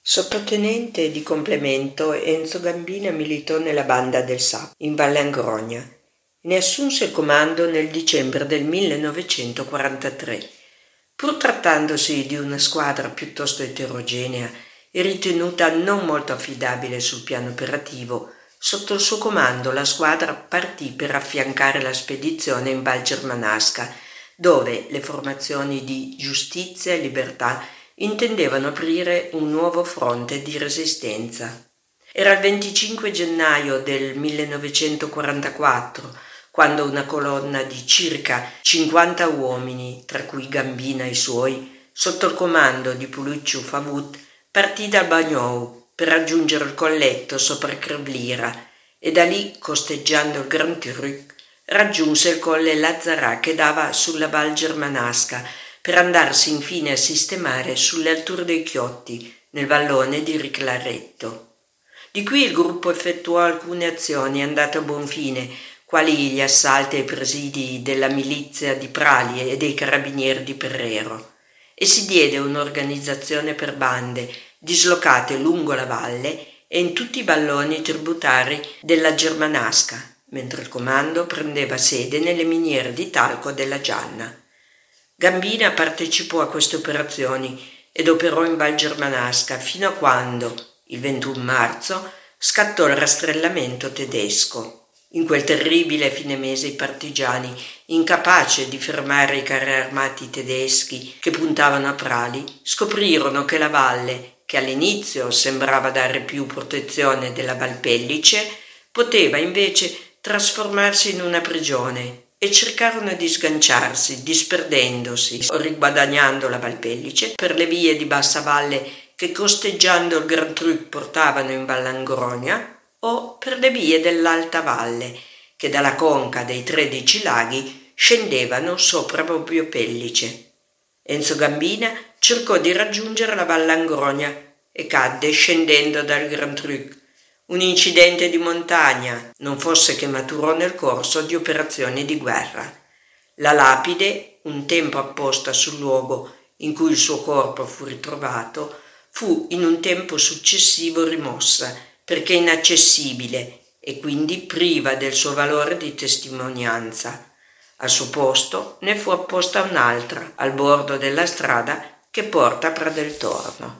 Sottotenente di complemento, Enzo Gambina militò nella banda del Sap, in Valle Angronia. Ne assunse il comando nel dicembre del 1943. Pur trattandosi di una squadra piuttosto eterogenea e ritenuta non molto affidabile sul piano operativo, sotto il suo comando la squadra partì per affiancare la spedizione in Val Germanasca, dove le formazioni di Giustizia e Libertà intendevano aprire un nuovo fronte di resistenza. Era il 25 gennaio del 1944, quando una colonna di circa 50 uomini, tra cui Gambina e i suoi, sotto il comando di Pulucciu Favut, partì da Bagnou per raggiungere il colletto sopra Crvlira e da lì, costeggiando il Grand Truc, raggiunse il colle Lazzarà che dava sulla Val Germanasca per andarsi infine a sistemare sulle alture dei Chiotti, nel vallone di Riclaretto. Di qui il gruppo effettuò alcune azioni andate a buon fine, quali gli assalti ai presidi della milizia di Prali e dei carabinieri di Perrero, e si diede un'organizzazione per bande dislocate lungo la valle e in tutti i valloni tributari della Germanasca, mentre il comando prendeva sede nelle miniere di talco della Gianna. Gambina partecipò a queste operazioni ed operò in Val Germanasca fino a quando, il 21 marzo, scattò il rastrellamento tedesco. In quel terribile fine mese i partigiani, incapaci di fermare i carri armati tedeschi che puntavano a Prali, scoprirono che la valle, che all'inizio sembrava dare più protezione della Val Pellice, poteva invece trasformarsi in una prigione e cercarono di sganciarsi, disperdendosi o riguadagnando la Val Pellice per le vie di bassa valle che costeggiando il Grand Truc portavano in Val Angronia o per le vie dell'Alta Valle che dalla conca dei 13 laghi scendevano sopra Bobbio Pellice. Enzo Gambina cercò di raggiungere la Val Angronia e cadde scendendo dal Grand Truc. Un incidente di montagna, non fosse che maturò nel corso di operazioni di guerra. La lapide, un tempo apposta sul luogo in cui il suo corpo fu ritrovato, fu in un tempo successivo rimossa perché inaccessibile e quindi priva del suo valore di testimonianza. Al suo posto ne fu apposta un'altra al bordo della strada che porta a Pradeltorno.